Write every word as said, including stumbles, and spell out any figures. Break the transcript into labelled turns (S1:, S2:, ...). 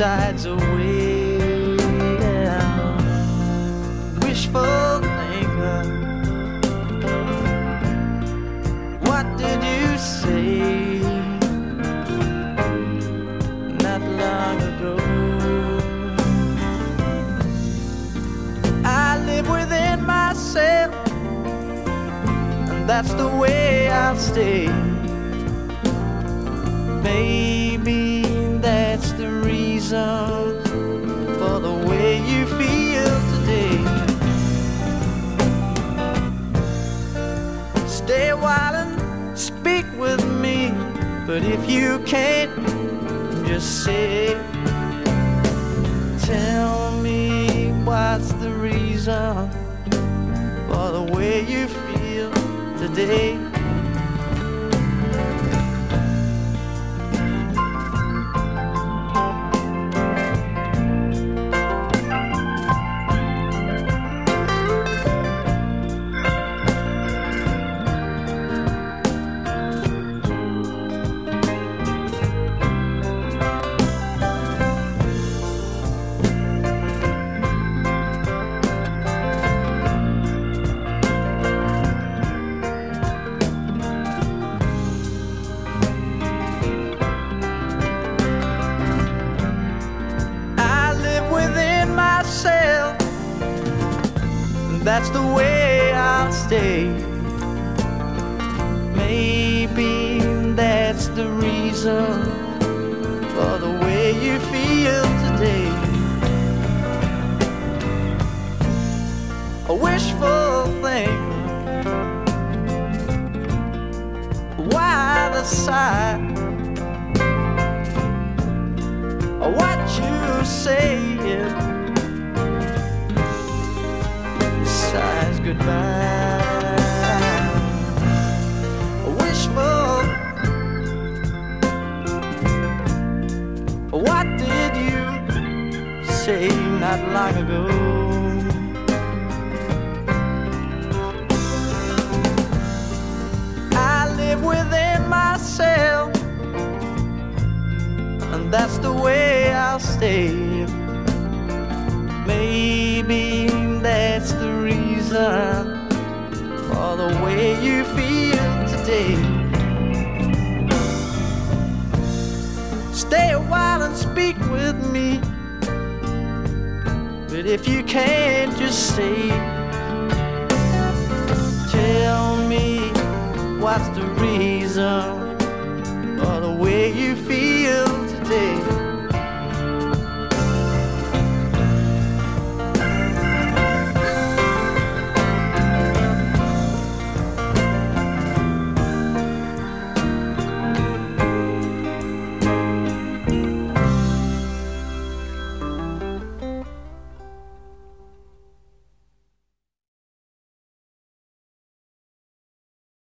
S1: besides a way down. Wishful thinker, what did you say not long ago? I live within myself, and that's the way I'll stay. Maybe that's the reason for the way you feel today. Stay a while and speak with me, but if you can't, just say, tell me what's the reason for the way you feel today. That's the way I'll stay. Maybe that's the reason for the way you feel today. A wishful thing, why the sigh? What you saying sighs goodbye. Wishful, what did you say not long ago? I live within myself, and that's the way I'll stay. Maybe that's the reason for the way you feel today. Stay a while and speak with me, but if you can't, just say, tell me what's the reason for the way you